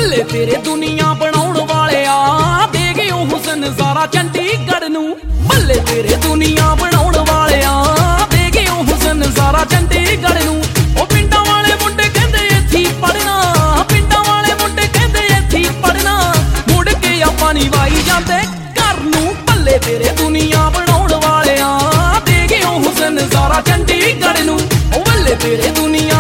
ਬੱਲੇ ਤੇਰੇ ਦੁਨੀਆ ਬਣਾਉਣ ਵਾਲਿਆ ਦੇ ਗਿਓ ਹੁਸਨ ਸਾਰਾ ਚੰਡੀਗੜ੍ਹ ਨੂੰ। ਬੱਲੇ ਤੇਰੇ ਦੁਨੀਆ ਬਣਾਉਣ ਵਾਲਿਆ ਦੇ ਗਿਓ ਹੁਸਨ ਸਾਰਾ ਚੰਡੀਗੜ੍ਹ ਨੂੰ। ਉਹ ਪਿੰਡਾਂ ਵਾਲੇ ਮੁੰਡੇ ਕਹਿੰਦੇ ਇੱਥੇ ਪੜਨਾ, ਪਿੰਡਾਂ ਵਾਲੇ ਮੁੰਡੇ ਕਹਿੰਦੇ ਇੱਥੇ ਪੜਨਾ, ਮੁੜ ਕੇ ਆਪਾਂ ਨੀ ਵਾਈ ਜਾਂਦੇ ਘਰ ਨੂੰ। ਬੱਲੇ ਤੇਰੇ ਦੁਨੀਆ ਬਣਾਉਣ ਵਾਲਿਆ ਦੇ ਗਿਓ ਹੁਸਨ ਸਾਰਾ ਚੰਡੀਗੜ੍ਹ ਨੂੰ। ਉਹ ਬੱਲੇ ਤੇਰੇ ਦੁਨੀਆ